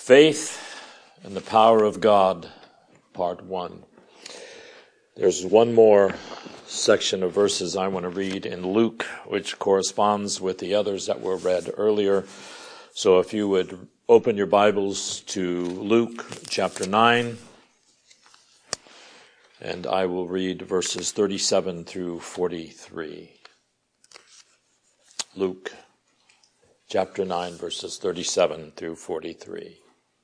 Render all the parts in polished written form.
Faith and the Power of God, Part 1. There's one more section of verses I want to read in Luke, which corresponds with the others that were read earlier. So if you would open your Bibles to Luke chapter 9, and I will read verses 37 through 43. Luke chapter 9, verses 37 through 43.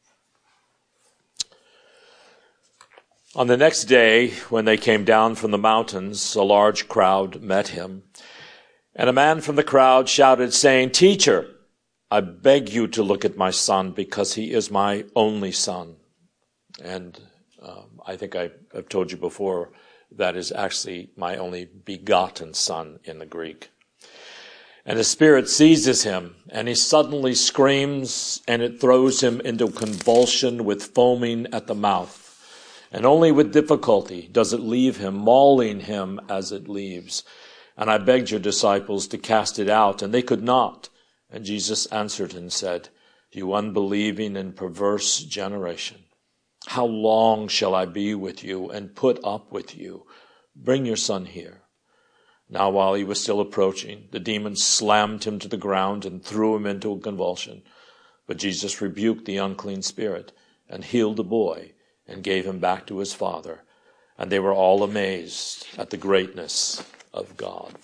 On the next day, when they came down from the mountains, a large crowd met him. And a man from the crowd shouted, saying, "Teacher, I beg you to look at my son, because he is my only son." And I think I've told you before, that is actually my only begotten son in the Greek. And the spirit seizes him, and he suddenly screams, and it throws him into convulsion with foaming at the mouth. And only with difficulty does it leave him, mauling him as it leaves. And I begged your disciples to cast it out, and they could not. And Jesus answered and said, "You unbelieving and perverse generation, how long shall I be with you and put up with you? Bring your son here." Now while he was still approaching, the demon slammed him to the ground and threw him into a convulsion. But Jesus rebuked the unclean spirit and healed the boy, and gave him back to his father. And they were all amazed at the greatness of God.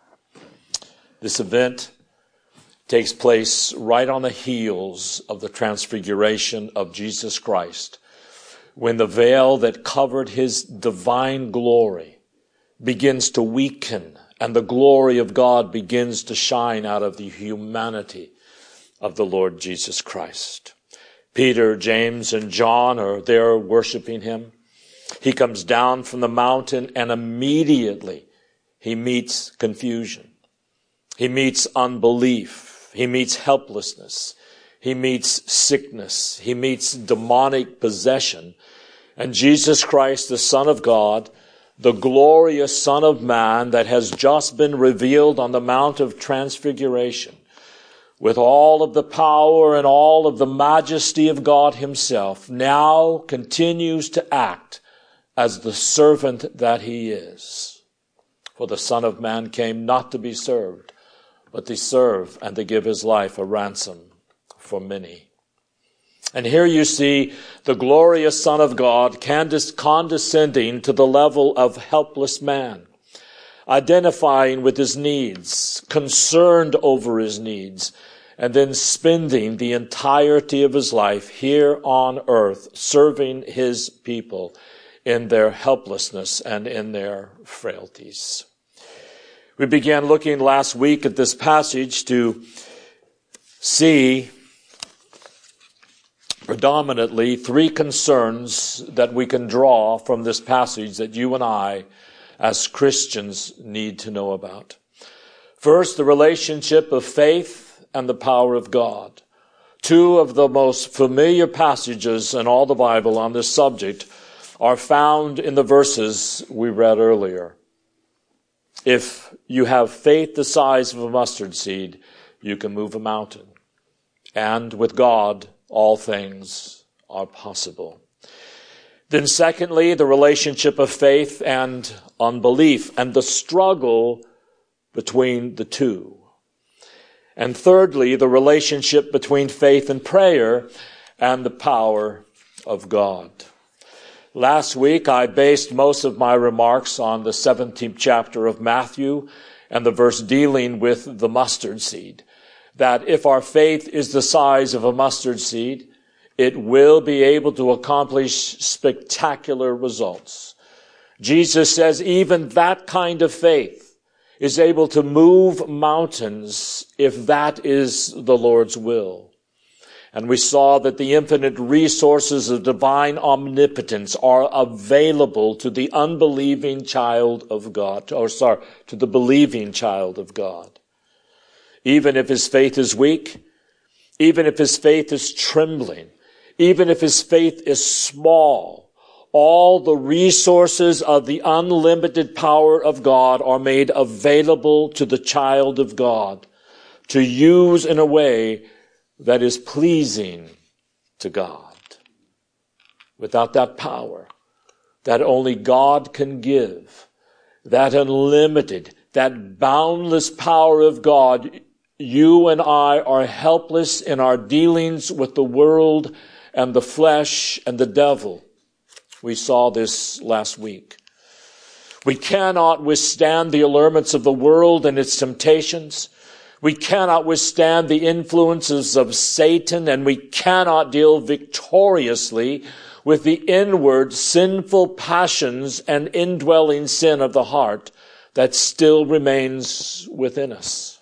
This event takes place right on the heels of the transfiguration of Jesus Christ, when the veil that covered his divine glory begins to weaken, and the glory of God begins to shine out of the humanity of the Lord Jesus Christ. Peter, James, and John are there worshiping him. He comes down from the mountain, and immediately he meets confusion. He meets unbelief. He meets helplessness. He meets sickness. He meets demonic possession. And Jesus Christ, the Son of God, the glorious Son of Man that has just been revealed on the Mount of Transfiguration, with all of the power and all of the majesty of God himself, now continues to act as the servant that he is. For the Son of Man came not to be served, but to serve and to give his life a ransom for many. And here you see the glorious Son of God condescending to the level of helpless man, identifying with his needs, concerned over his needs, and then spending the entirety of his life here on earth, serving his people in their helplessness and in their frailties. We began looking last week at this passage to see predominantly three concerns that we can draw from this passage that you and I, as Christians, need to know about. First, the relationship of faith and the power of God. Two of the most familiar passages in all the Bible on this subject are found in the verses we read earlier. If you have faith the size of a mustard seed, you can move a mountain. And with God, all things are possible. Then secondly, the relationship of faith and unbelief and the struggle between the two. And thirdly, the relationship between faith and prayer and the power of God. Last week, I based most of my remarks on the 17th chapter of Matthew and the verse dealing with the mustard seed. That if our faith is the size of a mustard seed, it will be able to accomplish spectacular results. Jesus says even that kind of faith is able to move mountains if that is the Lord's will. And we saw that the infinite resources of divine omnipotence are available to the unbelieving child of God, to the believing child of God. Even if his faith is weak, even if his faith is trembling, even if his faith is small, all the resources of the unlimited power of God are made available to the child of God to use in a way that is pleasing to God. Without that power that only God can give, that unlimited, that boundless power of God, you and I are helpless in our dealings with the world and the flesh and the devil. We saw this last week. We cannot withstand the allurements of the world and its temptations. We cannot withstand the influences of Satan, and we cannot deal victoriously with the inward sinful passions and indwelling sin of the heart that still remains within us.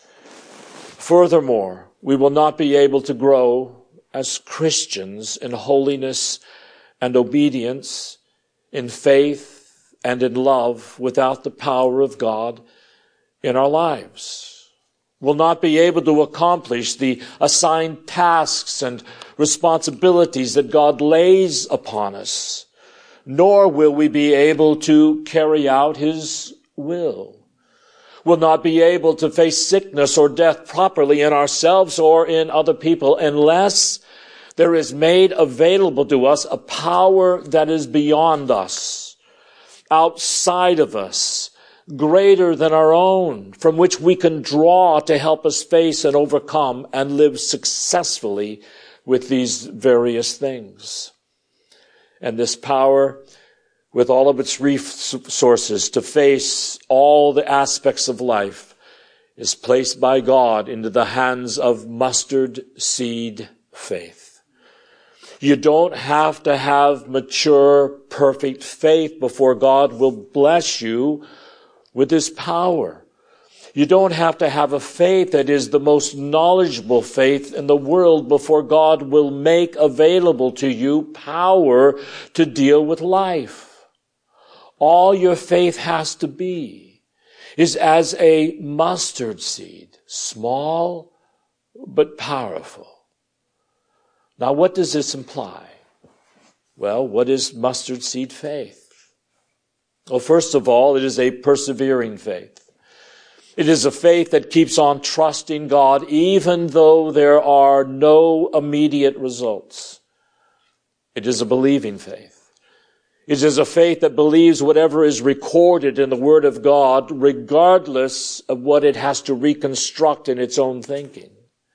Furthermore, we will not be able to grow as Christians in holiness and obedience, in faith and in love, without the power of God in our lives. We'll not be able to accomplish the assigned tasks and responsibilities that God lays upon us, nor will we be able to carry out His will. We'll not be able to face sickness or death properly in ourselves or in other people unless there is made available to us a power that is beyond us, outside of us, greater than our own, from which we can draw to help us face and overcome and live successfully with these various things. And this power, with all of its resources to face all the aspects of life, is placed by God into the hands of mustard seed faith. You don't have to have mature, perfect faith before God will bless you with His power. You don't have to have a faith that is the most knowledgeable faith in the world before God will make available to you power to deal with life. All your faith has to be is as a mustard seed, small but powerful. Now, what does this imply? Well, what is mustard seed faith? Well, first of all, it is a persevering faith. It is a faith that keeps on trusting God even though there are no immediate results. It is a believing faith. It is a faith that believes whatever is recorded in the Word of God, regardless of what it has to reconstruct in its own thinking.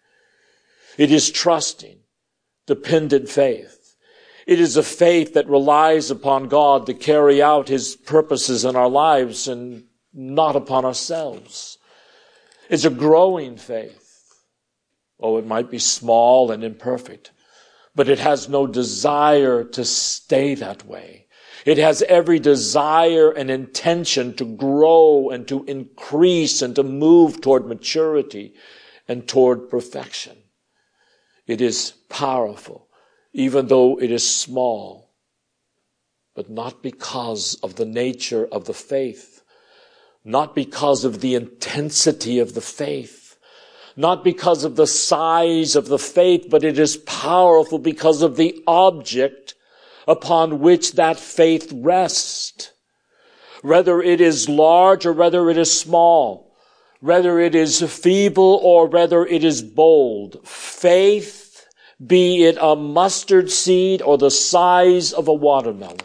It is trusting, dependent faith. It is a faith that relies upon God to carry out His purposes in our lives and not upon ourselves. It's a growing faith. Oh, it might be small and imperfect, but it has no desire to stay that way. It has every desire and intention to grow and to increase and to move toward maturity and toward perfection. It is powerful, even though it is small, but not because of the nature of the faith, not because of the intensity of the faith, not because of the size of the faith, but it is powerful because of the object upon which that faith rests. Whether it is large or whether it is small, whether it is feeble or whether it is bold, faith, be it a mustard seed or the size of a watermelon,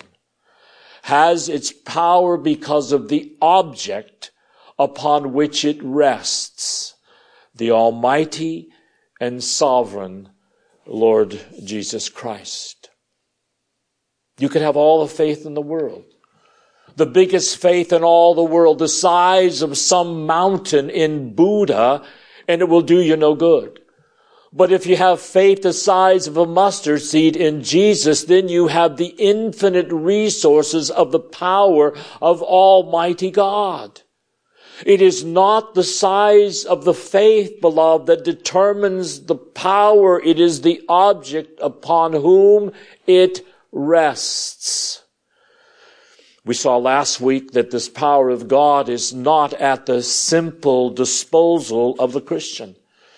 has its power because of the object upon which it rests, the Almighty and Sovereign Lord Jesus Christ. You can have all the faith in the world, the biggest faith in all the world, the size of some mountain in Buddha, and it will do you no good. But if you have faith the size of a mustard seed in Jesus, then you have the infinite resources of the power of Almighty God. It is not the size of the faith, beloved, that determines the power. It is the object upon whom it rests. We saw last week that this power of God is not at the simple disposal of the Christian.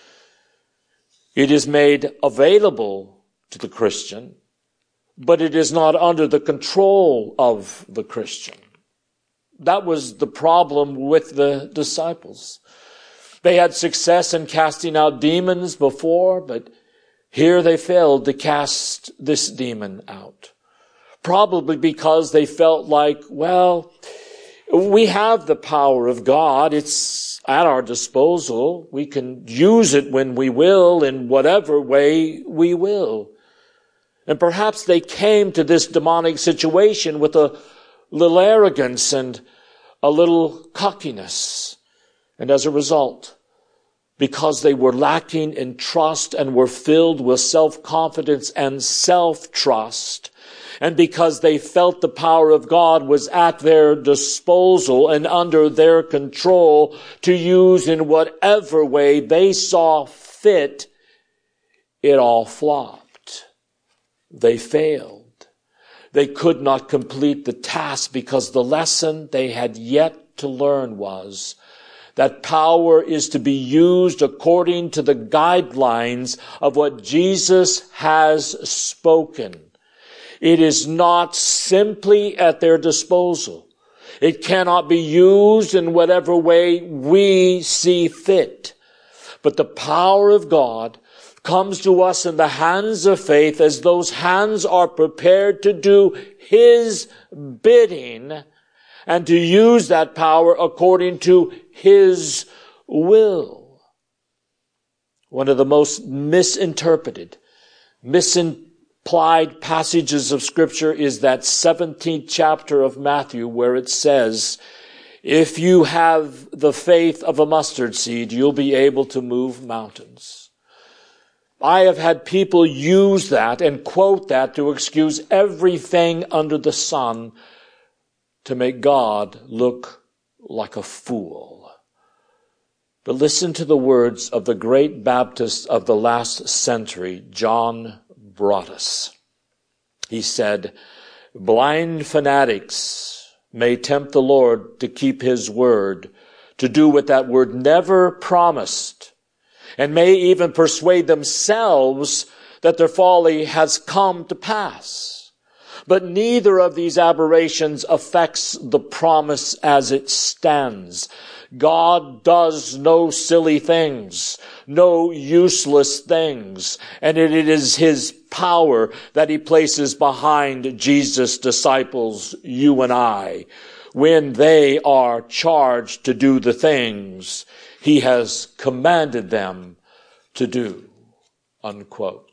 It is made available to the Christian, but it is not under the control of the Christian. That was the problem with the disciples. They had success in casting out demons before, but Here they failed to cast this demon out. Probably because they felt like, well, we have the power of God. It's at our disposal. We can use it when we will, in whatever way we will. And perhaps they came to this demonic situation with a little arrogance and a little cockiness. And as a result, because they were lacking in trust and were filled with self-confidence and self-trust, and because they felt the power of God was at their disposal and under their control to use in whatever way they saw fit, it all flopped. They failed. They could not complete the task because the lesson they had yet to learn was that power is to be used according to the guidelines of what Jesus has spoken. It is not simply at their disposal. It cannot be used in whatever way we see fit. But the power of God comes to us in the hands of faith as those hands are prepared to do His bidding and to use that power according to His will. One of the most misinterpreted, misimplied passages of Scripture is that 17th chapter of Matthew where it says, if you have the faith of a mustard seed, you'll be able to move mountains. I have had people use that and quote that to excuse everything under the sun to make God look like a fool. But listen to the words of the great Baptist of the last century, John Broadus. He said, blind fanatics may tempt the Lord to keep His word, to do what that word never promised, and may even persuade themselves that their folly has come to pass. But neither of these aberrations affects the promise as it stands. God does no silly things, no useless things, and it is His power that He places behind Jesus' disciples, you and I, when they are charged to do the things He has commanded them to do. Unquote.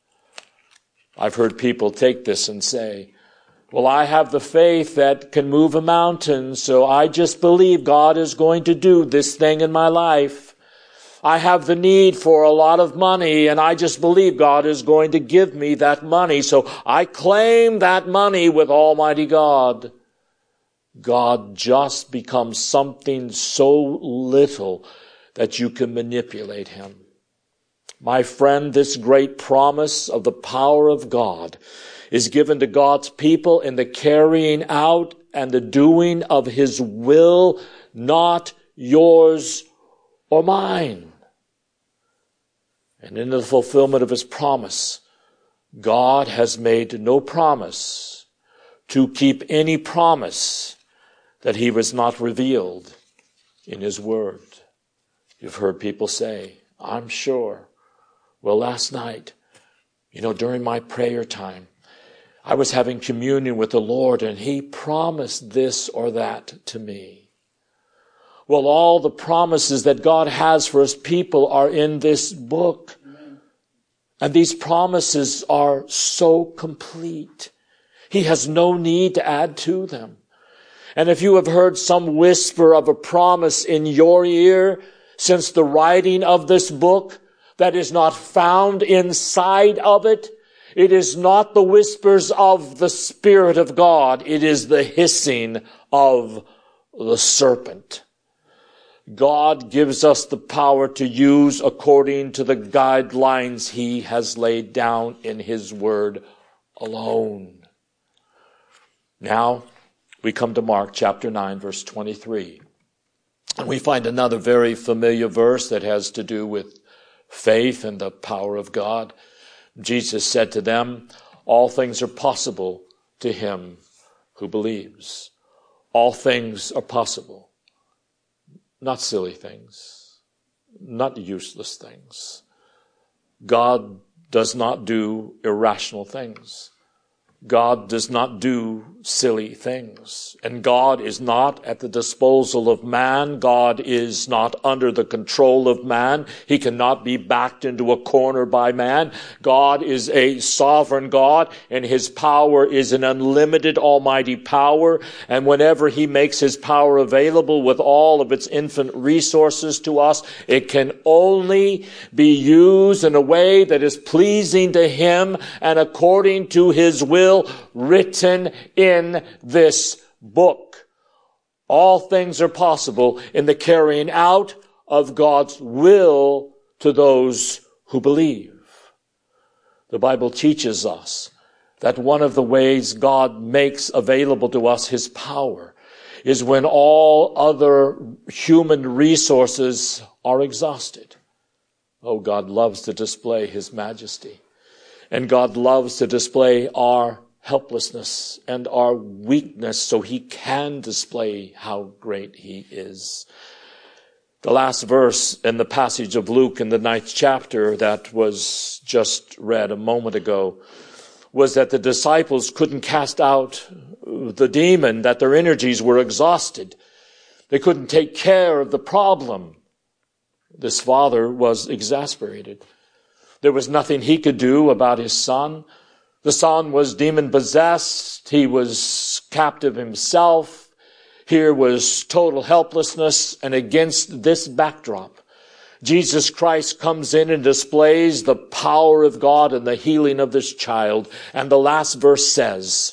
I've heard people take this and say, well, I have the faith that can move a mountain, so I just believe God is going to do this thing in my life. I have the need for a lot of money, and I just believe God is going to give me that money, so I claim that money with Almighty God. God just becomes something so little that you can manipulate Him. My friend, this great promise of the power of God is given to God's people in the carrying out and the doing of His will, not yours or mine. And in the fulfillment of His promise, God has made no promise to keep any promise that He was not revealed in His Word. You've heard people say, I'm sure. Well, last night, during my prayer time, I was having communion with the Lord and He promised this or that to me. Well, all the promises that God has for His people are in this book. And these promises are so complete. He has no need to add to them. And if you have heard some whisper of a promise in your ear since the writing of this book, that is not found inside of it, it is not the whispers of the Spirit of God. It is the hissing of the serpent. God gives us the power to use according to the guidelines He has laid down in His Word alone. Now, we come to Mark chapter 9, verse 23. And we find another very familiar verse that has to do with faith and the power of God. Jesus said to them, all things are possible to him who believes. All things are possible. Not silly things. Not useless things. God does not do irrational things. God does not do silly things. And God is not at the disposal of man. God is not under the control of man. He cannot be backed into a corner by man. God is a sovereign God, and his power is an unlimited almighty power. And whenever he makes his power available with all of its infinite resources to us, it can only be used in a way that is pleasing to him and according to his will, written in this book. All things are possible in the carrying out of God's will to those who believe. The Bible teaches us that one of the ways God makes available to us his power is when all other human resources are exhausted. Oh, God loves to display his majesty. And God loves to display our helplessness and our weakness so he can display how great he is. The last verse in the passage of Luke in the 9th chapter that was just read a moment ago was that the disciples couldn't cast out the demon, that their energies were exhausted. They couldn't take care of the problem. This father was exasperated. There was nothing he could do about his son. The son was demon-possessed. He was captive himself. Here was total helplessness. And against this backdrop, Jesus Christ comes in and displays the power of God and the healing of this child. And the last verse says,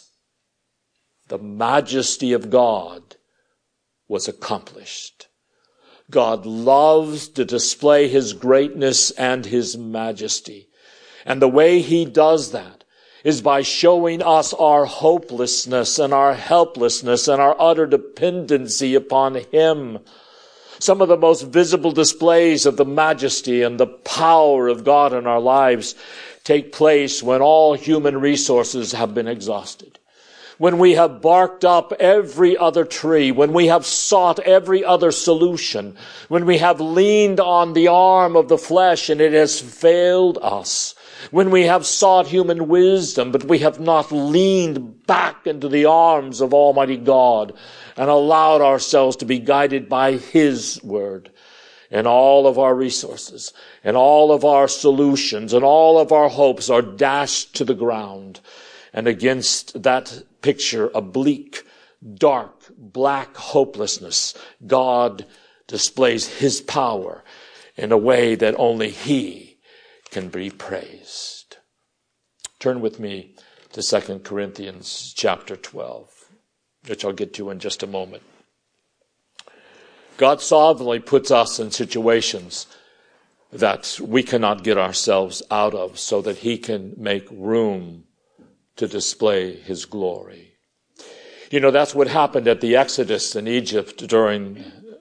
the majesty of God was accomplished. God loves to display his greatness and his majesty. And the way he does that is by showing us our hopelessness and our helplessness and our utter dependency upon him. Some of the most visible displays of the majesty and the power of God in our lives take place when all human resources have been exhausted. When we have barked up every other tree, when we have sought every other solution, when we have leaned on the arm of the flesh and it has failed us, when we have sought human wisdom, but we have not leaned back into the arms of Almighty God and allowed ourselves to be guided by his word, and all of our resources and all of our solutions and all of our hopes are dashed to the ground. And against that picture, a bleak, dark, black hopelessness, God displays his power in a way that only he can be praised. Turn with me to 2 Corinthians chapter 12, which I'll get to in just a moment. God sovereignly puts us in situations that we cannot get ourselves out of so that he can make room to display his glory. You know, that's what happened at the Exodus in Egypt during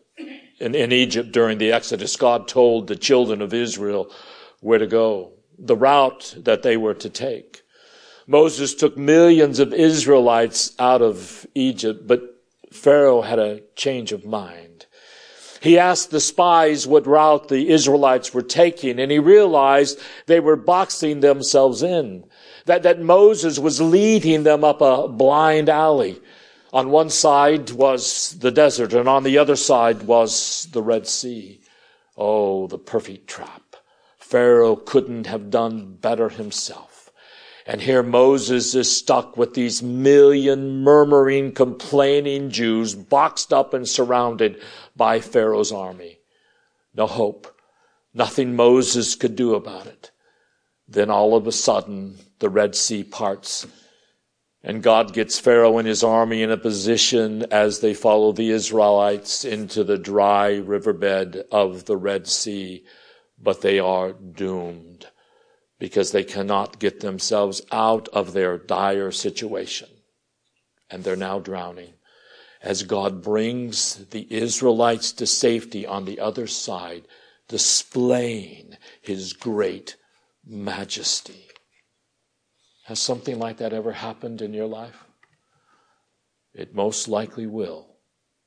the Exodus. God told the children of Israel where to go, the route that they were to take. Moses took millions of Israelites out of Egypt, but Pharaoh had a change of mind. He asked the spies what route the Israelites were taking, and he realized they were boxing themselves in. That Moses was leading them up a blind alley. On one side was the desert, and on the other side was the Red Sea. Oh, the perfect trap. Pharaoh couldn't have done better himself. And here Moses is stuck with these million murmuring, complaining Jews boxed up and surrounded by Pharaoh's army. No hope. Nothing Moses could do about it. Then all of a sudden, the Red Sea parts, and God gets Pharaoh and his army in a position as they follow the Israelites into the dry riverbed of the Red Sea. But they are doomed because they cannot get themselves out of their dire situation. And they're now drowning as God brings the Israelites to safety on the other side, displaying his great majesty. Has something like that ever happened in your life? It most likely will.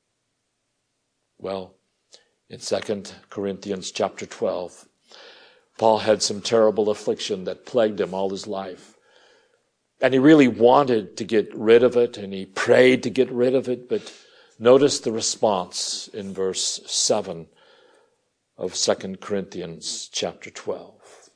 Well, in 2 Corinthians chapter 12, Paul had some terrible affliction that plagued him all his life. And he really wanted to get rid of it, and he prayed to get rid of it. But notice the response in verse 7 of 2 Corinthians chapter 12.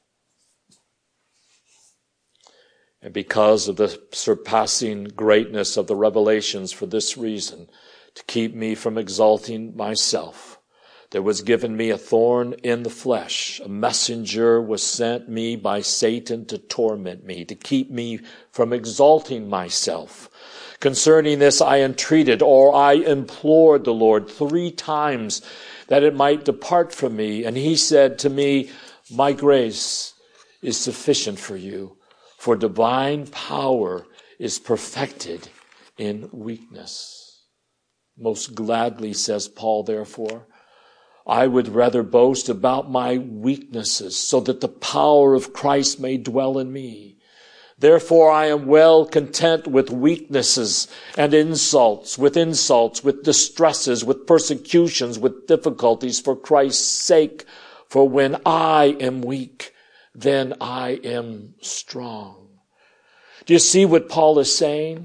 And because of the surpassing greatness of the revelations, for this reason, to keep me from exalting myself, there was given me a thorn in the flesh. A messenger was sent me by Satan to torment me, to keep me from exalting myself. Concerning this I entreated, or I implored the Lord 3 times that it might depart from me. And he said to me, my grace is sufficient for you, for divine power is perfected in weakness. Most gladly, says Paul, therefore, I would rather boast about my weaknesses, so that the power of Christ may dwell in me. Therefore I am well content with weaknesses and insults, with distresses, with persecutions, with difficulties for Christ's sake. For when I am weak, then I am strong. Do you see what Paul is saying?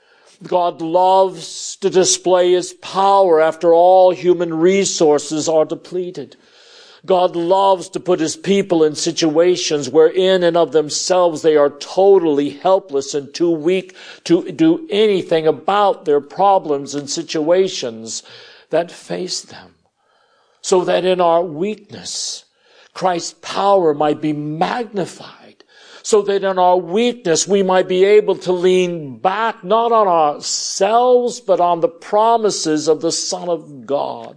God loves to display his power after all human resources are depleted. God loves to put his people in situations where in and of themselves they are totally helpless and too weak to do anything about their problems and situations that face them. So that in our weakness, Christ's power might be magnified. So that in our weakness we might be able to lean back not on ourselves but on the promises of the Son of God.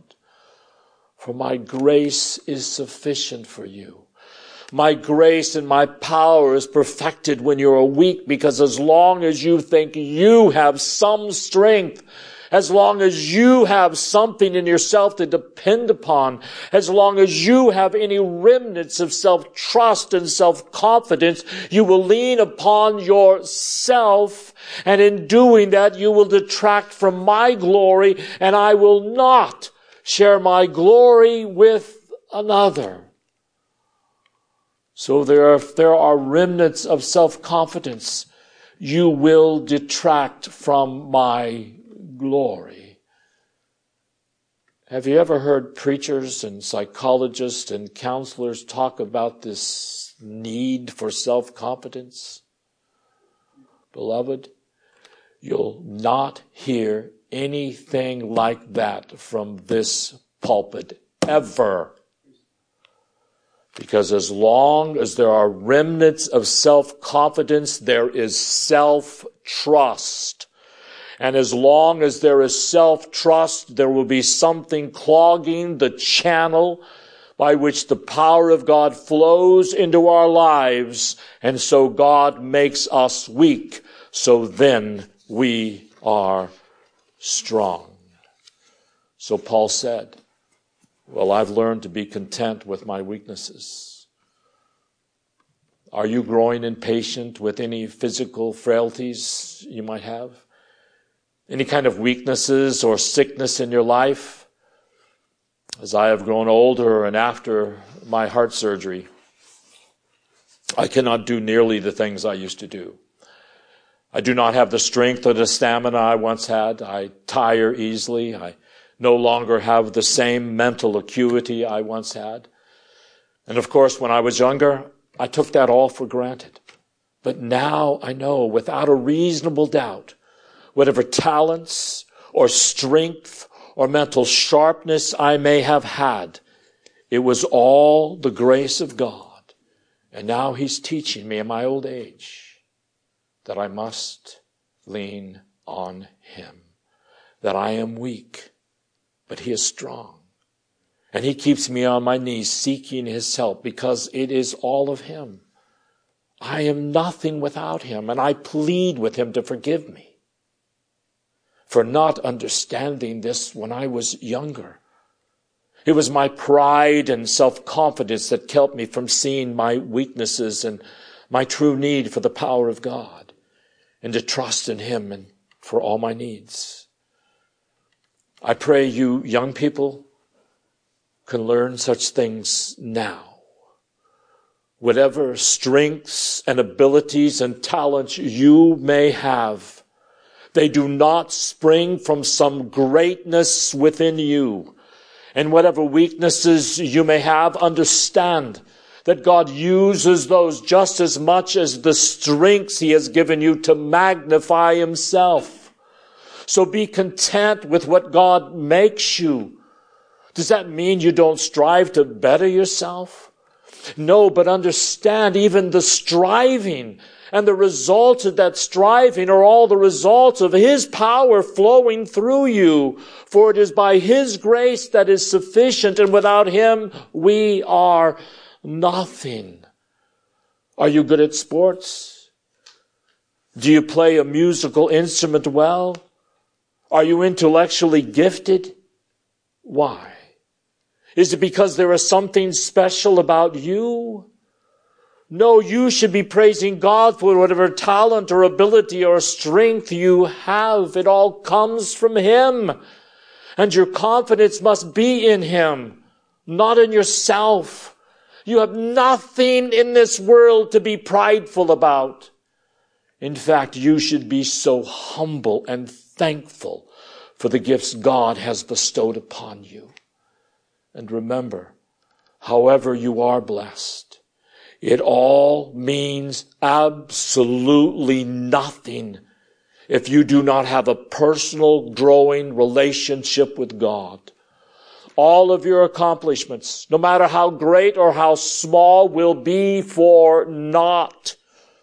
For my grace is sufficient for you. My grace and my power is perfected when you are weak, because as long as you think you have some strength, as long as you have something in yourself to depend upon, as long as you have any remnants of self-trust and self-confidence, you will lean upon yourself, and in doing that you will detract from my glory, and I will not share my glory with another. So if there are remnants of self-confidence, you will detract from my glory. Have you ever heard preachers and psychologists and counselors talk about this need for self-confidence? Beloved, you'll not hear anything like that from this pulpit ever. Because as long as there are remnants of self-confidence, there is self-trust. And as long as there is self-trust, there will be something clogging the channel by which the power of God flows into our lives. And so God makes us weak. So then we are strong. So Paul said, well, I've learned to be content with my weaknesses. Are you growing impatient with any physical frailties you might have? Any kind of weaknesses or sickness in your life? As I have grown older and after my heart surgery, I cannot do nearly the things I used to do. I do not have the strength or the stamina I once had. I tire easily. I no longer have the same mental acuity I once had. And of course, when I was younger, I took that all for granted. But now I know without a reasonable doubt, whatever talents or strength or mental sharpness I may have had, it was all the grace of God. And now he's teaching me in my old age that I must lean on him, that I am weak, but he is strong. And he keeps me on my knees seeking his help because it is all of him. I am nothing without him, and I plead with him to forgive me for not understanding this when I was younger. It was my pride and self-confidence that kept me from seeing my weaknesses and my true need for the power of God and to trust in him and for all my needs. I pray you young people can learn such things now. whatever strengths and abilities and talents you may have, they do not spring from some greatness within you. And whatever weaknesses you may have, understand that God uses those just as much as the strengths He has given you to magnify Himself. So be content with what God makes you. Does that mean you don't strive to better yourself? No, but understand even the striving and the results of that striving are all the results of His power flowing through you. For it is by His grace that is sufficient, and without Him we are nothing. Are you good at sports? Do you play a musical instrument well? Are you intellectually gifted? Why? Is it because there is something special about you? No, you should be praising God for whatever talent or ability or strength you have. It all comes from Him. And your confidence must be in Him, not in yourself. You have nothing in this world to be prideful about. In fact, you should be so humble and thankful for the gifts God has bestowed upon you. And remember, however you are blessed, it all means absolutely nothing if you do not have a personal, growing relationship with God. All of your accomplishments, no matter how great or how small, will be for naught.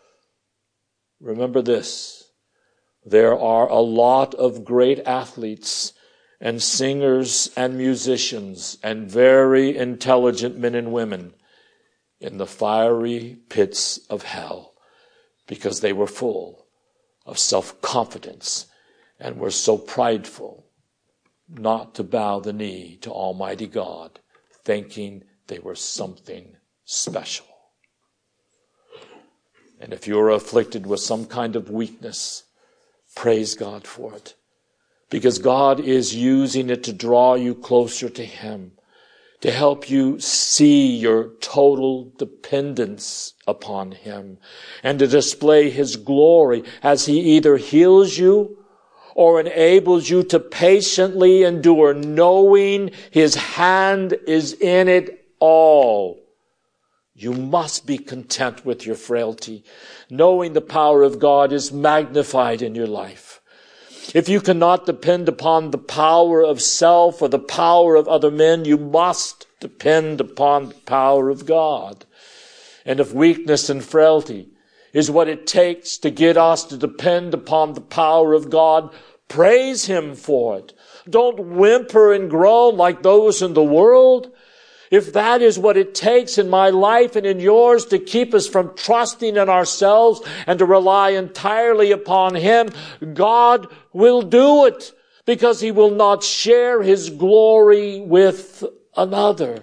Remember this, there are a lot of great athletes and singers and musicians and very intelligent men and women in the fiery pits of hell because they were full of self-confidence and were so prideful not to bow the knee to Almighty God, thinking they were something special. And if you're afflicted with some kind of weakness, praise God for it, because God is using it to draw you closer to Him, to help you see your total dependence upon Him, and to display His glory as He either heals you or enables you to patiently endure, knowing His hand is in it all. You must be content with your frailty, knowing the power of God is magnified in your life. If you cannot depend upon the power of self or the power of other men, you must depend upon the power of God. And if weakness and frailty is what it takes to get us to depend upon the power of God, praise Him for it. Don't whimper and groan like those in the world. If that is what it takes in my life and in yours to keep us from trusting in ourselves and to rely entirely upon Him, God will do it, because He will not share His glory with another.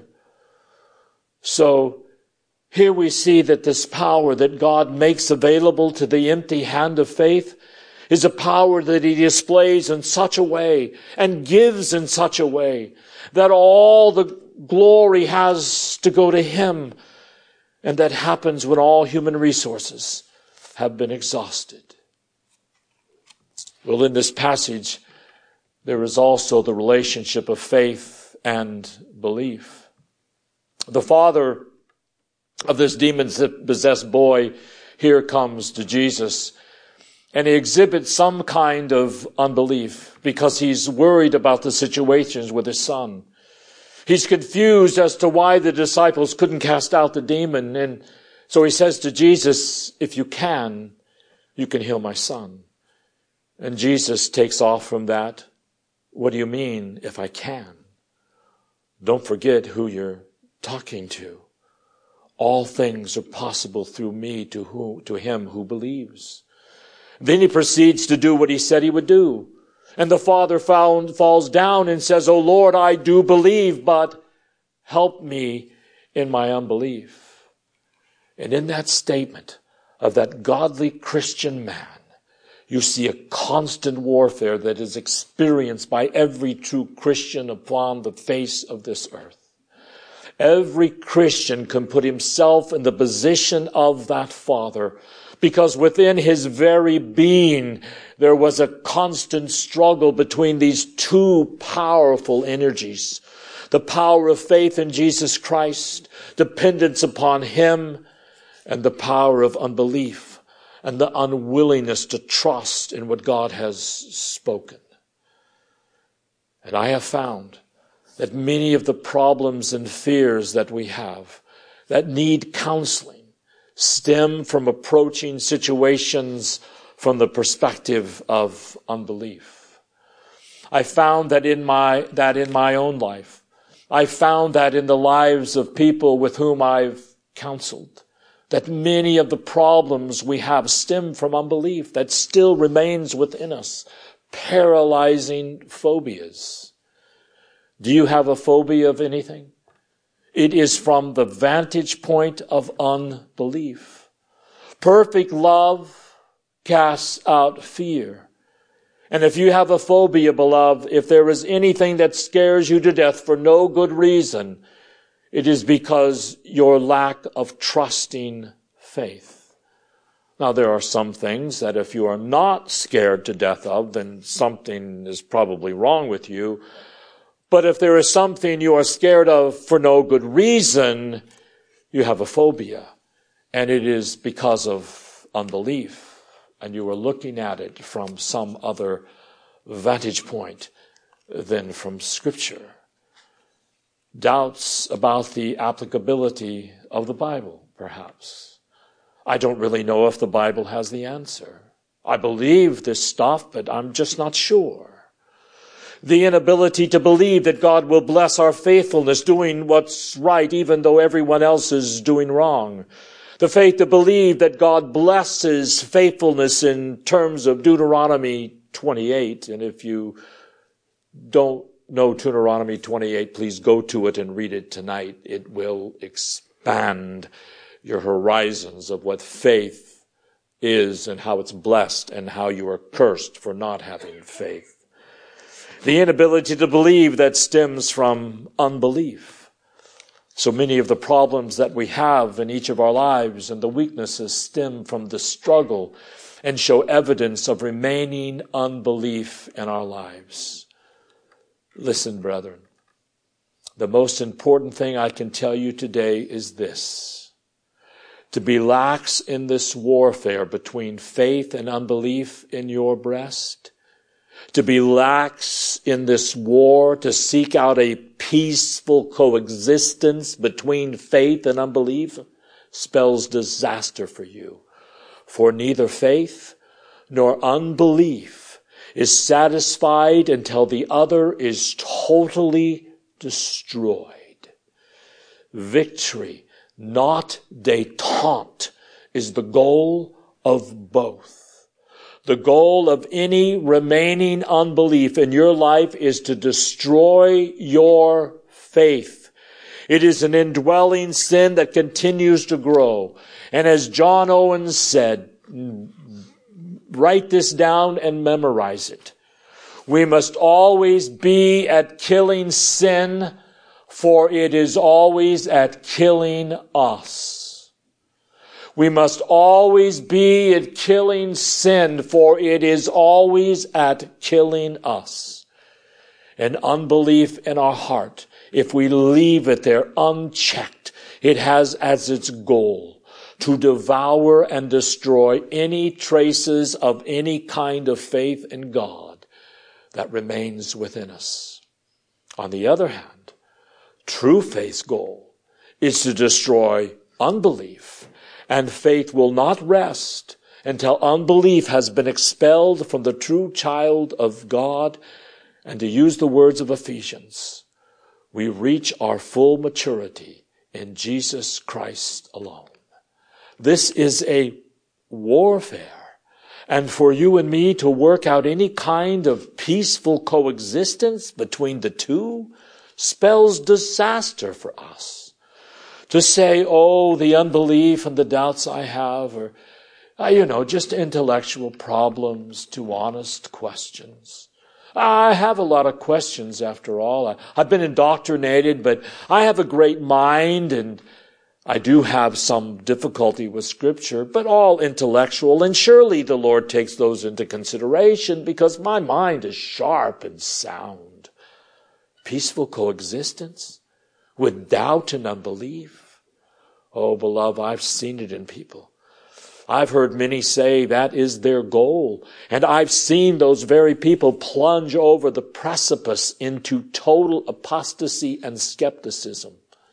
So here we see that this power that God makes available to the empty hand of faith is a power that He displays in such a way and gives in such a way that all the glory has to go to Him. And that happens when all human resources have been exhausted. Well, in this passage, there is also the relationship of faith and belief. The father of this demon-possessed boy here comes to Jesus, and he exhibits some kind of unbelief because he's worried about the situations with his son. He's confused as to why the disciples couldn't cast out the demon. And so he says to Jesus, if you can heal my son. And Jesus takes off from that. What do you mean, if I can? Don't forget who you're talking to. All things are possible through me to him who believes. Then he proceeds to do what he said he would do. And the father falls down and says, "Oh Lord, I do believe, but help me in my unbelief." And in that statement of that godly Christian man, you see a constant warfare that is experienced by every true Christian upon the face of this earth. Every Christian can put himself in the position of that father, because within his very being, there was a constant struggle between these two powerful energies. The power of faith in Jesus Christ, dependence upon him, and the power of unbelief and the unwillingness to trust in what God has spoken. And I have found that many of the problems and fears that we have that need counseling stem from approaching situations from the perspective of unbelief. I found that in my own life. I found that in the lives of people with whom I've counseled, that many of the problems we have stem from unbelief that still remains within us, paralyzing phobias. Do you have a phobia of anything? It is from the vantage point of unbelief. Perfect love casts out fear. And if you have a phobia, beloved, if there is anything that scares you to death for no good reason, it is because your lack of trusting faith. Now, there are some things that if you are not scared to death of, then something is probably wrong with you. But if there is something you are scared of for no good reason, you have a phobia. And it is because of unbelief. And you are looking at it from some other vantage point than from Scripture. Doubts about the applicability of the Bible, perhaps. I don't really know if the Bible has the answer. I believe this stuff, but I'm just not sure. The inability to believe that God will bless our faithfulness, doing what's right even though everyone else is doing wrong. The faith to believe that God blesses faithfulness in terms of Deuteronomy 28. And if you don't know Deuteronomy 28, please go to it and read it tonight. It will expand your horizons of what faith is and how it's blessed and how you are cursed for not having faith. The inability to believe that stems from unbelief. So many of the problems that we have in each of our lives and the weaknesses stem from the struggle and show evidence of remaining unbelief in our lives. Listen, brethren, the most important thing I can tell you today is this: to be lax in this warfare between faith and unbelief in your breast, to be lax in this war, to seek out a peaceful coexistence between faith and unbelief, spells disaster for you. For neither faith nor unbelief is satisfied until the other is totally destroyed. Victory, not détente, is the goal of both. The goal of any remaining unbelief in your life is to destroy your faith. It is an indwelling sin that continues to grow. And as John Owen said, write this down and memorize it. We must always be at killing sin, for it is always at killing us. We must always be at killing sin, for it is always at killing us. And unbelief in our heart, if we leave it there unchecked, it has as its goal to devour and destroy any traces of any kind of faith in God that remains within us. On the other hand, true faith's goal is to destroy unbelief, and faith will not rest until unbelief has been expelled from the true child of God. And to use the words of Ephesians, we reach our full maturity in Jesus Christ alone. This is a warfare. And for you and me to work out any kind of peaceful coexistence between the two spells disaster for us. To say, oh, the unbelief and the doubts I have are, just intellectual problems, too honest questions. I have a lot of questions after all. I've been indoctrinated, but I have a great mind, and I do have some difficulty with Scripture, but all intellectual, and surely the Lord takes those into consideration because my mind is sharp and sound. Peaceful coexistence with doubt and unbelief. Oh, beloved, I've seen it in people. I've heard many say that is their goal, and I've seen those very people plunge over the precipice into total apostasy and skepticism.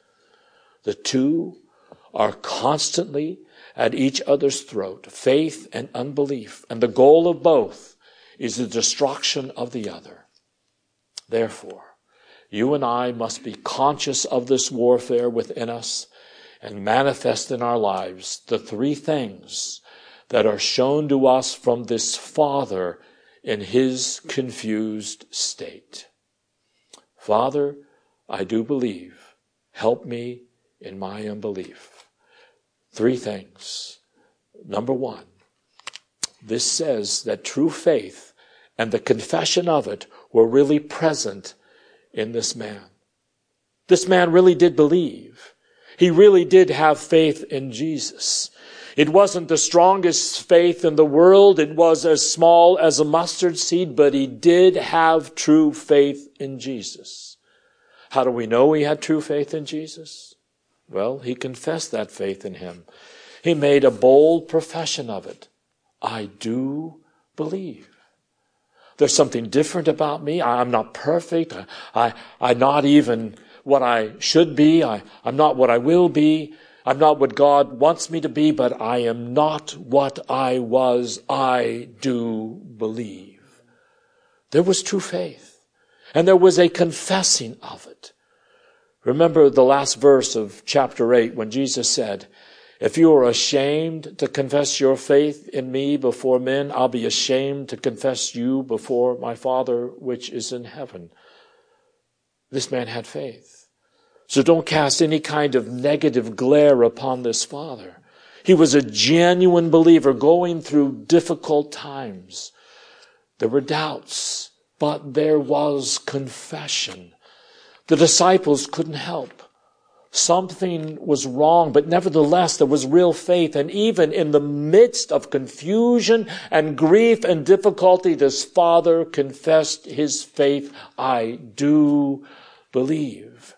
The two are constantly at each other's throat, faith and unbelief, and the goal of both is the destruction of the other. Therefore, you and I must be conscious of this warfare within us and manifest in our lives the three things that are shown to us from this Father in his confused state. Father, I do believe. Help me in my unbelief. Three things. Number one, this says that true faith and the confession of it were really present in this man. This man really did believe. He really did have faith in Jesus. It wasn't the strongest faith in the world. It was as small as a mustard seed, but he did have true faith in Jesus. How do we know he had true faith in Jesus? Well, he confessed that faith in him. He made a bold profession of it. I do believe. There's something different about me. I'm not perfect. I'm not even what I should be. I'm not what I will be. I'm not what God wants me to be, but I am not what I was. I do believe. There was true faith, and there was a confessing of it. Remember the last verse of chapter 8 when Jesus said, if you are ashamed to confess your faith in me before men, I'll be ashamed to confess you before my Father which is in heaven. This man had faith. So don't cast any kind of negative glare upon this father. He was a genuine believer going through difficult times. There were doubts, but there was confession. The disciples couldn't help. Something was wrong, but nevertheless there was real faith. And even in the midst of confusion and grief and difficulty, this father confessed his faith. I do believe.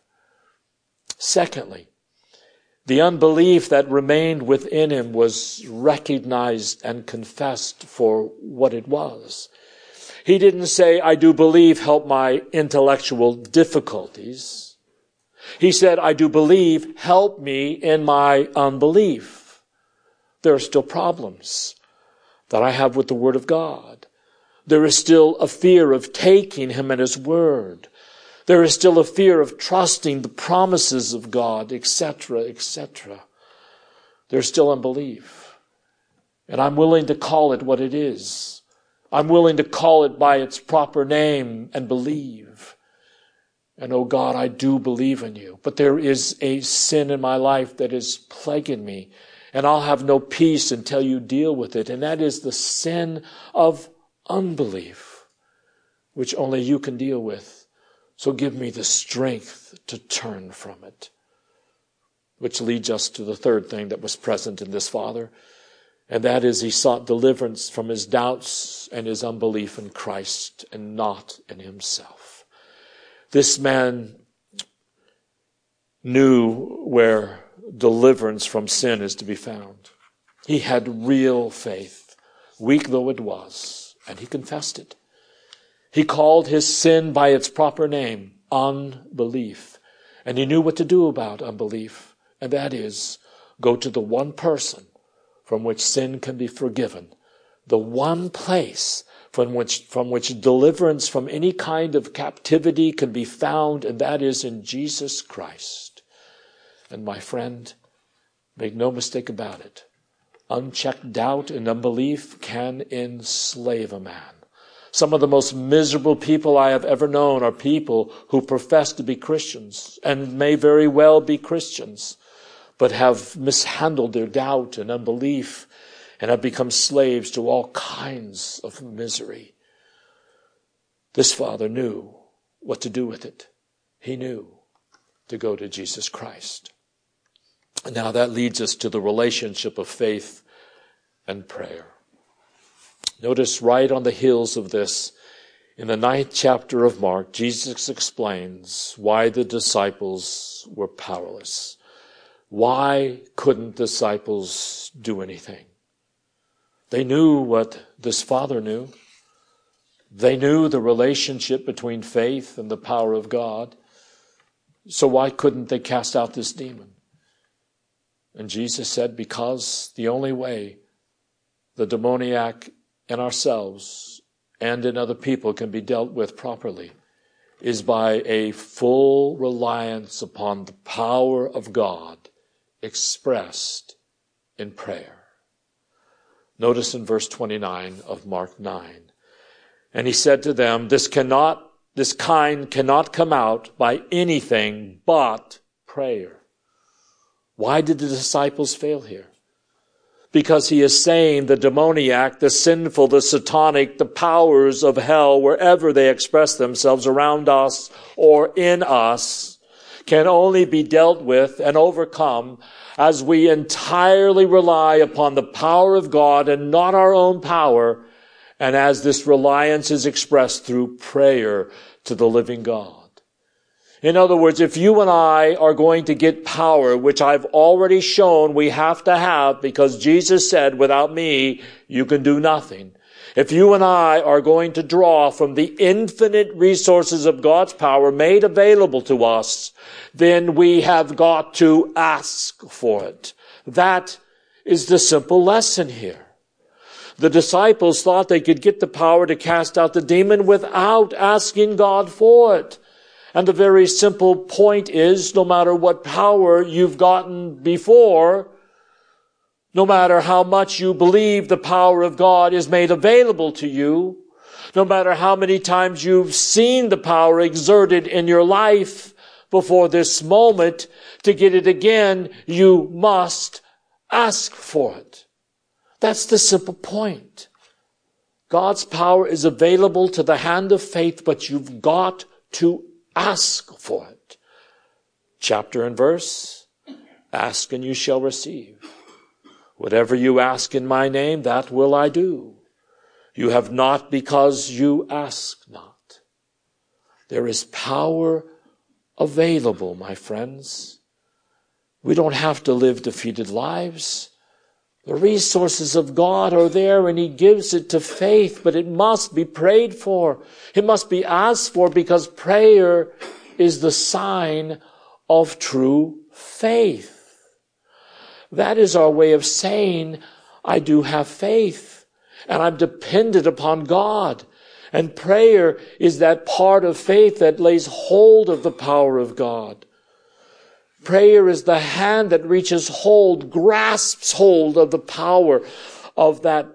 Secondly, the unbelief that remained within him was recognized and confessed for what it was. He didn't say, I do believe, help my intellectual difficulties. He said, I do believe, help me in my unbelief. There are still problems that I have with the Word of God. There is still a fear of taking him at his word. There is still a fear of trusting the promises of God, etc., etc. There's still unbelief. And I'm willing to call it what it is. I'm willing to call it by its proper name and believe. And oh God, I do believe in you. But there is a sin in my life that is plaguing me. And I'll have no peace until you deal with it. And that is the sin of unbelief, which only you can deal with. So give me the strength to turn from it. Which leads us to the third thing that was present in this father. And that is he sought deliverance from his doubts and his unbelief in Christ and not in himself. This man knew where deliverance from sin is to be found. He had real faith, weak though it was, and he confessed it. He called his sin by its proper name, unbelief. And he knew what to do about unbelief, and that is go to the one person from which sin can be forgiven, the one place from which deliverance from any kind of captivity can be found, and that is in Jesus Christ. And my friend, make no mistake about it, unchecked doubt and unbelief can enslave a man. Some of the most miserable people I have ever known are people who profess to be Christians and may very well be Christians, but have mishandled their doubt and unbelief and have become slaves to all kinds of misery. This father knew what to do with it. He knew to go to Jesus Christ. And now that leads us to the relationship of faith and prayer. Notice right on the heels of this, in the 9th chapter of Mark, Jesus explains why the disciples were powerless. Why couldn't disciples do anything? They knew what this father knew. They knew the relationship between faith and the power of God. So why couldn't they cast out this demon? And Jesus said, because the only way the demoniac in ourselves and in other people can be dealt with properly is by a full reliance upon the power of God expressed in prayer. Notice in verse 29 of Mark 9. And he said to them, this kind cannot come out by anything but prayer. Why did the disciples fail here? Because he is saying the demoniac, the sinful, the satanic, the powers of hell, wherever they express themselves around us or in us, can only be dealt with and overcome as we entirely rely upon the power of God and not our own power, and as this reliance is expressed through prayer to the living God. In other words, if you and I are going to get power, which I've already shown we have to have because Jesus said, without me, you can do nothing. If you and I are going to draw from the infinite resources of God's power made available to us, then we have got to ask for it. That is the simple lesson here. The disciples thought they could get the power to cast out the demon without asking God for it. And the very simple point is, no matter what power you've gotten before, no matter how much you believe the power of God is made available to you, no matter how many times you've seen the power exerted in your life before this moment, to get it again, you must ask for it. That's the simple point. God's power is available to the hand of faith, but you've got to ask for it. Chapter and verse, ask and you shall receive. Whatever you ask in my name, that will I do. You have not because you ask not. There is power available, my friends. We don't have to live defeated lives. The resources of God are there and he gives it to faith, but it must be prayed for. It must be asked for because prayer is the sign of true faith. That is our way of saying, I do have faith and I'm dependent upon God. And prayer is that part of faith that lays hold of the power of God. Prayer is the hand that reaches hold, grasps hold of the power of that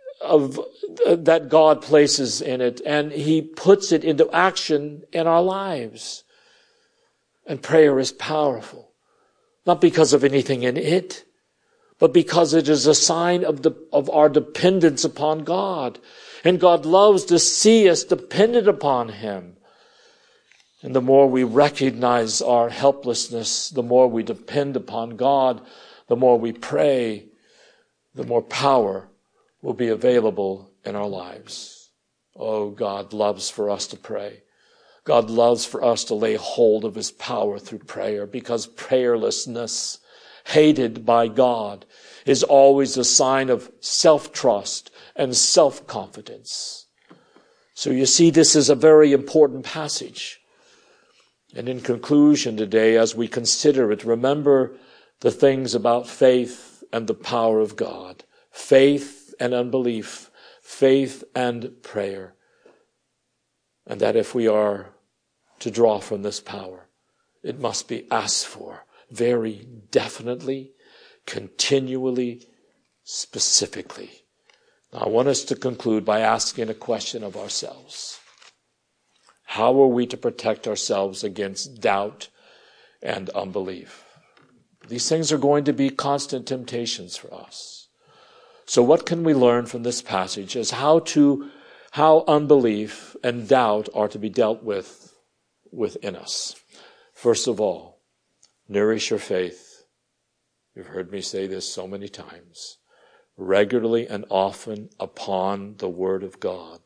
God places in it, and he puts it into action in our lives. And prayer is powerful, not because of anything in it, but because it is a sign of our dependence upon God. And God loves to see us dependent upon him. And the more we recognize our helplessness, the more we depend upon God, the more we pray, the more power will be available in our lives. Oh, God loves for us to pray. God loves for us to lay hold of his power through prayer, because prayerlessness, hated by God, is always a sign of self-trust and self-confidence. So you see, this is a very important passage. And in conclusion today, as we consider it, remember the things about faith and the power of God. Faith and unbelief. Faith and prayer. And that if we are to draw from this power, it must be asked for very definitely, continually, specifically. Now, I want us to conclude by asking a question of ourselves. How are we to protect ourselves against doubt and unbelief? These things are going to be constant temptations for us. So what can we learn from this passage as how to how unbelief and doubt are to be dealt with within us. First of all, nourish your faith. You've heard me say this so many times. Regularly and often upon the Word of God.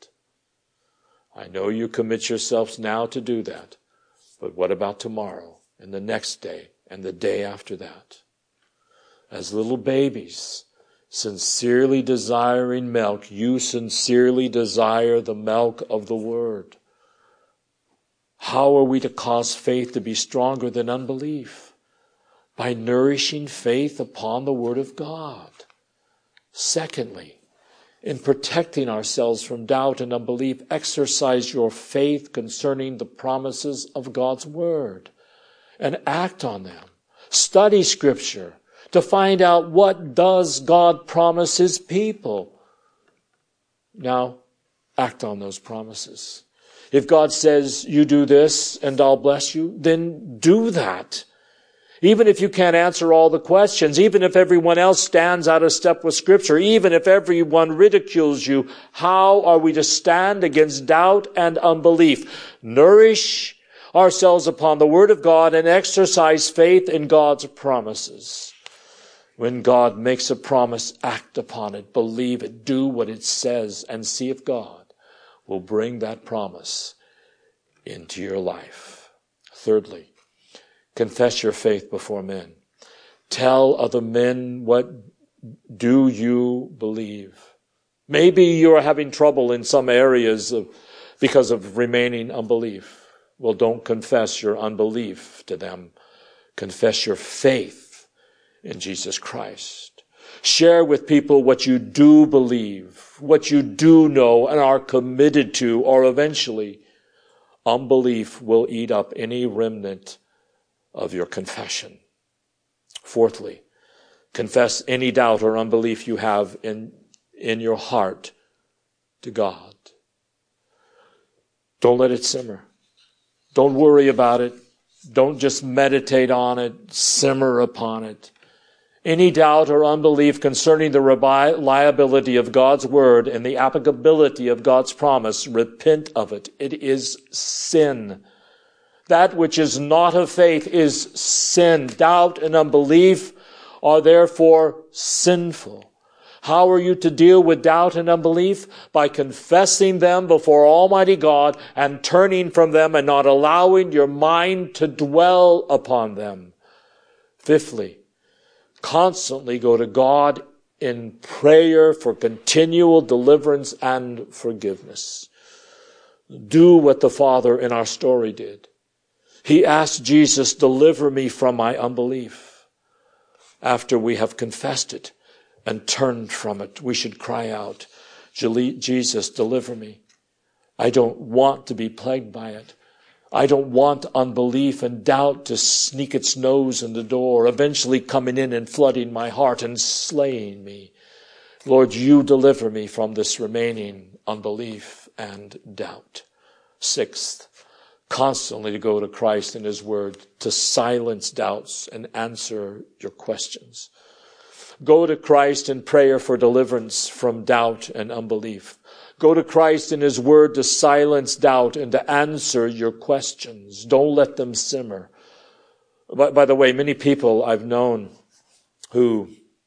I know you commit yourselves now to do that, but what about tomorrow and the next day and the day after that? As little babies, sincerely desiring milk, you sincerely desire the milk of the Word. How are we to cause faith to be stronger than unbelief? By nourishing faith upon the Word of God. Secondly, in protecting ourselves from doubt and unbelief, exercise your faith concerning the promises of God's Word and act on them. Study Scripture to find out what does God promise His people. Now, act on those promises. If God says, you do this and I'll bless you, then do that. Even if you can't answer all the questions, even if everyone else stands out of step with Scripture, even if everyone ridicules you, how are we to stand against doubt and unbelief? Nourish ourselves upon the Word of God and exercise faith in God's promises. When God makes a promise, act upon it, believe it, do what it says, and see if God will bring that promise into your life. Thirdly, confess your faith before men. Tell other men, what do you believe? Maybe you are having trouble in some areas because of remaining unbelief. Well, don't confess your unbelief to them. Confess your faith in Jesus Christ. Share with people what you do believe, what you do know and are committed to, or eventually unbelief will eat up any remnant of your confession. Fourthly, confess any doubt or unbelief you have in your heart to God. Don't let it simmer. Don't worry about it. Don't just meditate on it, simmer upon it. Any doubt or unbelief concerning the reliability of God's Word and the applicability of God's promise, repent of it. It is sin. That which is not of faith is sin. Doubt and unbelief are therefore sinful. How are you to deal with doubt and unbelief? By confessing them before Almighty God and turning from them and not allowing your mind to dwell upon them. Fifthly, constantly go to God in prayer for continual deliverance and forgiveness. Do what the Father in our story did. He asked Jesus, deliver me from my unbelief. After we have confessed it and turned from it, we should cry out, Jesus, deliver me. I don't want to be plagued by it. I don't want unbelief and doubt to sneak its nose in the door, eventually coming in and flooding my heart and slaying me. Lord, you deliver me from this remaining unbelief and doubt. Sixth, constantly to go to Christ and His Word to silence doubts and answer your questions. Go to Christ in prayer for deliverance from doubt and unbelief. Go to Christ in His Word to silence doubt and to answer your questions. Don't let them simmer. By the way, many people I've known who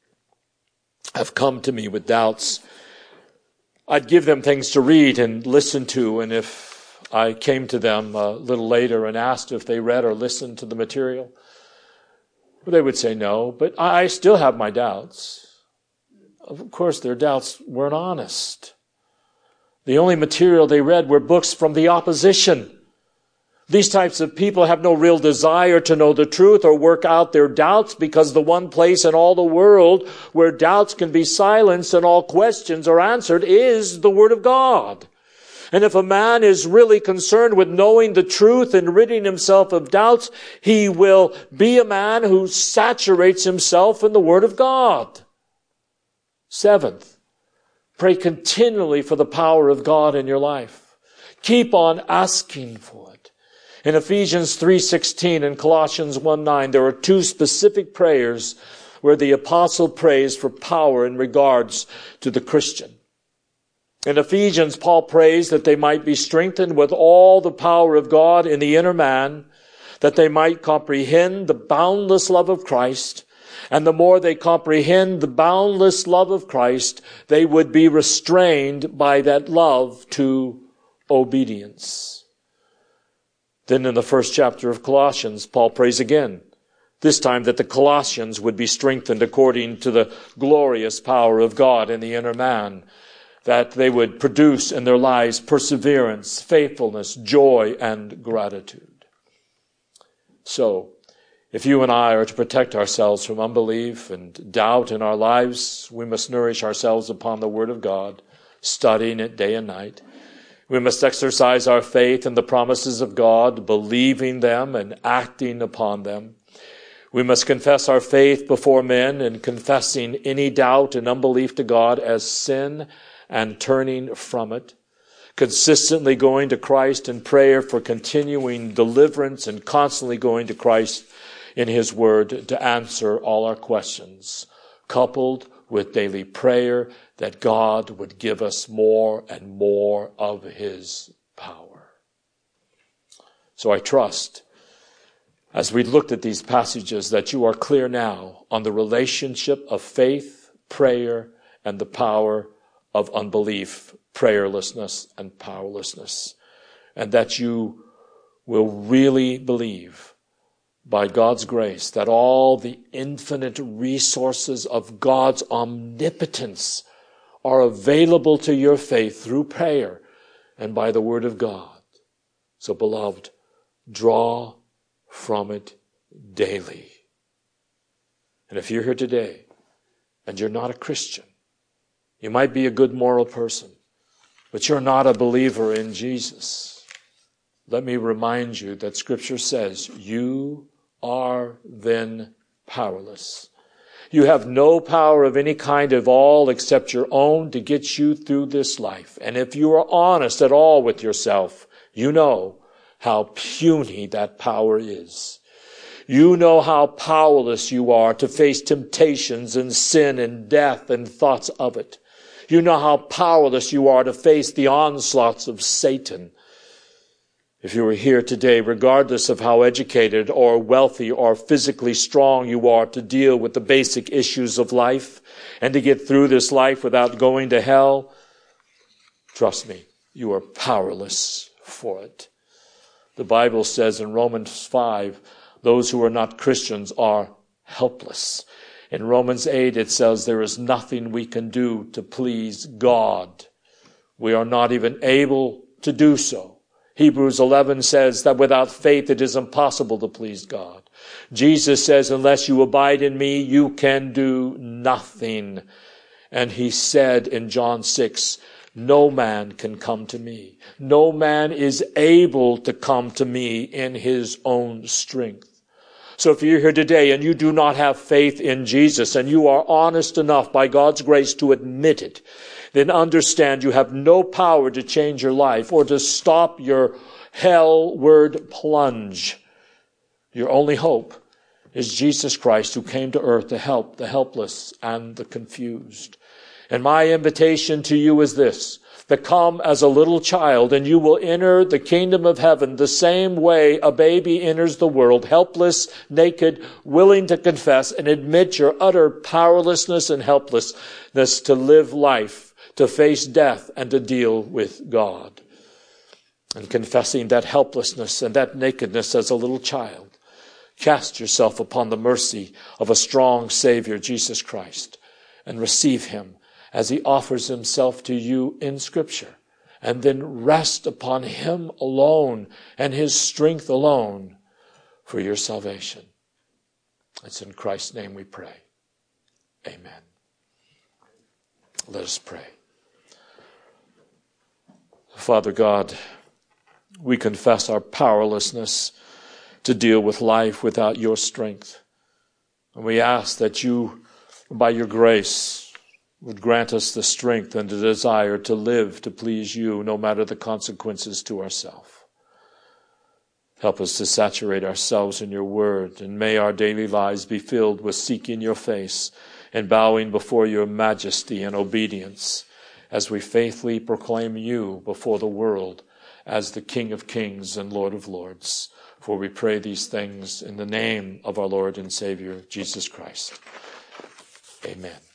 have come to me with doubts, I'd give them things to read and listen to, and if I came to them a little later and asked if they read or listened to the material, they would say no, but I still have my doubts. Of course, their doubts weren't honest. The only material they read were books from the opposition. These types of people have no real desire to know the truth or work out their doubts, because the one place in all the world where doubts can be silenced and all questions are answered is the Word of God. And if a man is really concerned with knowing the truth and ridding himself of doubts, he will be a man who saturates himself in the Word of God. Seventh, pray continually for the power of God in your life. Keep on asking for it. In Ephesians 3:16 and Colossians 1:9, there are two specific prayers where the apostle prays for power in regards to the Christian. In Ephesians, Paul prays that they might be strengthened with all the power of God in the inner man, that they might comprehend the boundless love of Christ. And the more they comprehend the boundless love of Christ, they would be restrained by that love to obedience. Then in the first chapter of Colossians, Paul prays again, this time that the Colossians would be strengthened according to the glorious power of God in the inner man, that they would produce in their lives perseverance, faithfulness, joy, and gratitude. So, if you and I are to protect ourselves from unbelief and doubt in our lives, we must nourish ourselves upon the Word of God, studying it day and night. We must exercise our faith in the promises of God, believing them and acting upon them. We must confess our faith before men and confessing any doubt and unbelief to God as sin and turning from it. Consistently going to Christ in prayer for continuing deliverance and constantly going to Christ in His Word to answer all our questions, coupled with daily prayer that God would give us more and more of His power. So I trust, as we looked at these passages, that you are clear now on the relationship of faith, prayer, and the power of unbelief, prayerlessness, and powerlessness, and that you will really believe by God's grace that all the infinite resources of God's omnipotence are available to your faith through prayer and by the Word of God. So, beloved, draw from it daily. And if you're here today and you're not a Christian, you might be a good moral person, but you're not a believer in Jesus. Let me remind you that Scripture says you are then powerless. You have no power of any kind at all except your own to get you through this life. And if you are honest at all with yourself, you know how puny that power is. You know how powerless you are to face temptations and sin and death and thoughts of it. You know how powerless you are to face the onslaughts of Satan. If you are here today, regardless of how educated or wealthy or physically strong you are to deal with the basic issues of life and to get through this life without going to hell, trust me, you are powerless for it. The Bible says in Romans 5, those who are not Christians are helpless. In Romans 8, it says there is nothing we can do to please God. We are not even able to do so. Hebrews 11 says that without faith it is impossible to please God. Jesus says, unless you abide in me, you can do nothing. And he said in John 6, no man can come to me. No man is able to come to me in his own strength. So if you're here today and you do not have faith in Jesus and you are honest enough by God's grace to admit it, then understand you have no power to change your life or to stop your hellward plunge. Your only hope is Jesus Christ, who came to earth to help the helpless and the confused. And my invitation to you is this, to come as a little child and you will enter the kingdom of heaven the same way a baby enters the world, helpless, naked, willing to confess and admit your utter powerlessness and helplessness to live life, to face death, and to deal with God. And confessing that helplessness and that nakedness as a little child, cast yourself upon the mercy of a strong Savior, Jesus Christ, and receive him as he offers himself to you in Scripture, and then rest upon him alone and his strength alone for your salvation. It's in Christ's name we pray. Amen. Let us pray. Father God, we confess our powerlessness to deal with life without your strength. And we ask that you, by your grace, would grant us the strength and the desire to live to please you, no matter the consequences to ourselves. Help us to saturate ourselves in your word, and may our daily lives be filled with seeking your face and bowing before your majesty and obedience. as we faithfully proclaim you before the world as the King of Kings and Lord of Lords. For we pray these things in the name of our Lord and Savior, Jesus Christ. Amen.